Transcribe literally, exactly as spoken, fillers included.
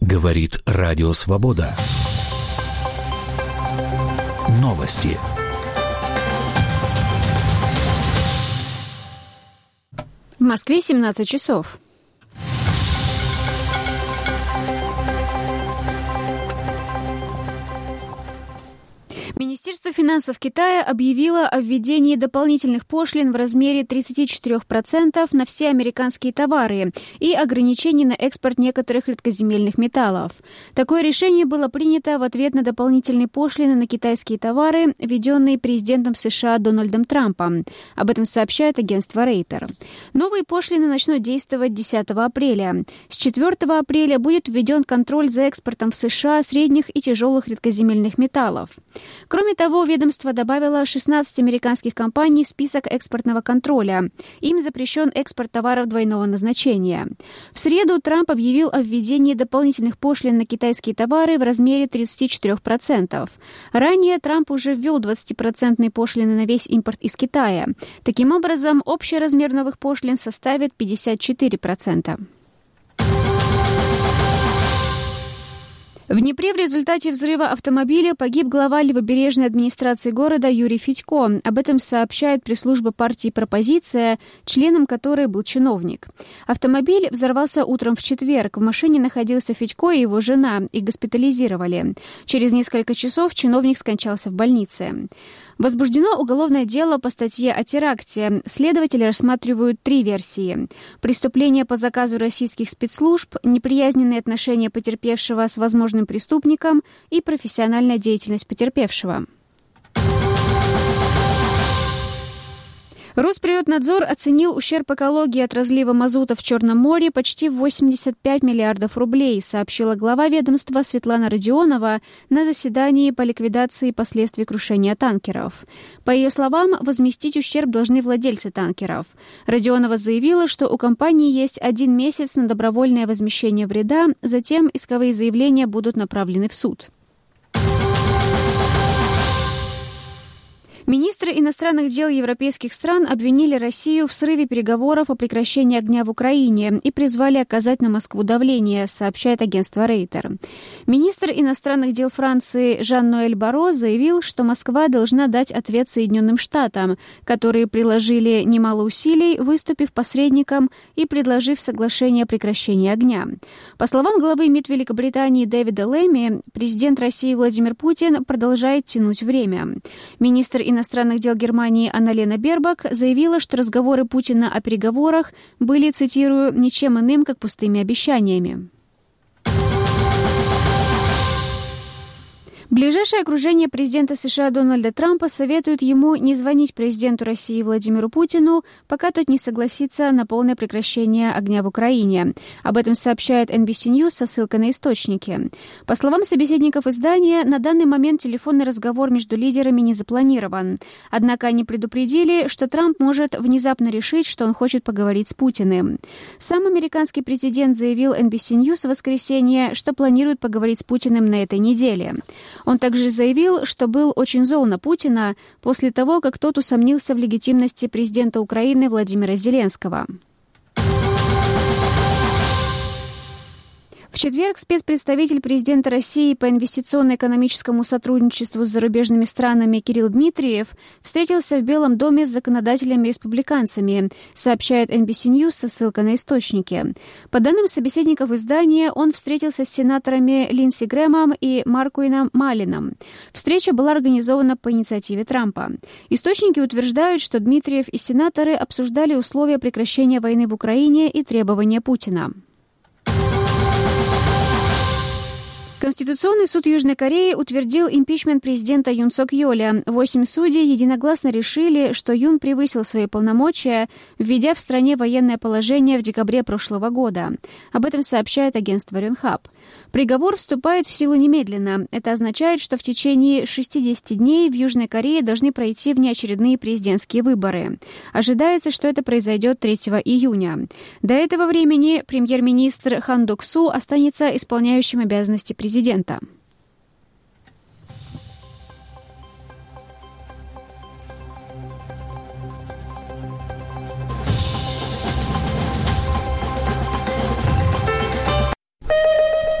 Говорит Радио Свобода. Новости. В Москве семнадцать часов. Министерство финансов Китая объявило о введении дополнительных пошлин в размере тридцать четыре процента на все американские товары и ограничений на экспорт некоторых редкоземельных металлов. Такое решение было принято в ответ на дополнительные пошлины на китайские товары, введенные президентом США Дональдом Трампом. Об этом сообщает агентство Рейтер. Новые пошлины начнут действовать десятого апреля. С четвёртого апреля будет введен контроль за экспортом в США средних и тяжелых редкоземельных металлов. Кроме того, ведомство добавило шестнадцать американских компаний в список экспортного контроля. Им запрещен экспорт товаров двойного назначения. В среду Трамп объявил о введении дополнительных пошлин на китайские товары в размере тридцать четыре процента. Ранее Трамп уже ввел двадцатипроцентные пошлины на весь импорт из Китая. Таким образом, общий размер новых пошлин составит пятьдесят четыре процента. В Днепре в результате взрыва автомобиля погиб глава левобережной администрации города Юрий Федько. Об этом сообщает пресс-служба партии «Пропозиция», членом которой был чиновник. Автомобиль взорвался утром в четверг. В машине находился Федько и его жена. Их госпитализировали. Через несколько часов чиновник скончался в больнице. Возбуждено уголовное дело по статье о теракте. Следователи рассматривают три версии. Преступление по заказу российских спецслужб, неприязненные отношения потерпевшего с возможным преступником и профессиональная деятельность потерпевшего. Росприроднадзор оценил ущерб экологии от разлива мазута в Черном море почти в восемьдесят пять миллиардов рублей, сообщила глава ведомства Светлана Родионова на заседании по ликвидации последствий крушения танкеров. По ее словам, возместить ущерб должны владельцы танкеров. Родионова заявила, что у компании есть один месяц на добровольное возмещение вреда, затем исковые заявления будут направлены в суд. Министры иностранных дел европейских стран обвинили Россию в срыве переговоров о прекращении огня в Украине и призвали оказать на Москву давление, сообщает агентство Рейтер. Министр иностранных дел Франции Жан-Ноэль Барро заявил, что Москва должна дать ответ Соединенным Штатам, которые приложили немало усилий, выступив посредником и предложив соглашение о прекращении огня. По словам главы МИД Великобритании Дэвида Лэмми, президент России Владимир Путин продолжает тянуть время. Министр иностранных дел Германии Анна-Лена Бербак заявила, что разговоры Путина о переговорах были, цитирую, «ничем иным, как пустыми обещаниями». Ближайшее окружение президента США Дональда Трампа советует ему не звонить президенту России Владимиру Путину, пока тот не согласится на полное прекращение огня в Украине. Об этом сообщает эн би си News со ссылкой на источники. По словам собеседников издания, на данный момент телефонный разговор между лидерами не запланирован. Однако они предупредили, что Трамп может внезапно решить, что он хочет поговорить с Путиным. Сам американский президент заявил эн би си News в воскресенье, что планирует поговорить с Путиным на этой неделе. Он также заявил, что был очень зол на Путина после того, как тот усомнился в легитимности президента Украины Владимира Зеленского. В четверг спецпредставитель президента России по инвестиционно-экономическому сотрудничеству с зарубежными странами Кирилл Дмитриев встретился в Белом доме с законодателями-республиканцами, сообщает эн би си News со ссылкой на источники. По данным собеседников издания, он встретился с сенаторами Линдси Грэмом и Маркуином Малином. Встреча была организована по инициативе Трампа. Источники утверждают, что Дмитриев и сенаторы обсуждали условия прекращения войны в Украине и требования Путина. Конституционный суд Южной Кореи утвердил импичмент президента Юн Сок Йоля. Восемь судей единогласно решили, что Юн превысил свои полномочия, введя в стране военное положение в декабре прошлого года. Об этом сообщает агентство Рёнхап. Приговор вступает в силу немедленно. Это означает, что в течение шестидесяти дней в Южной Корее должны пройти внеочередные президентские выборы. Ожидается, что это произойдет третьего июня. До этого времени премьер-министр Хан Док Су останется исполняющим обязанности президента.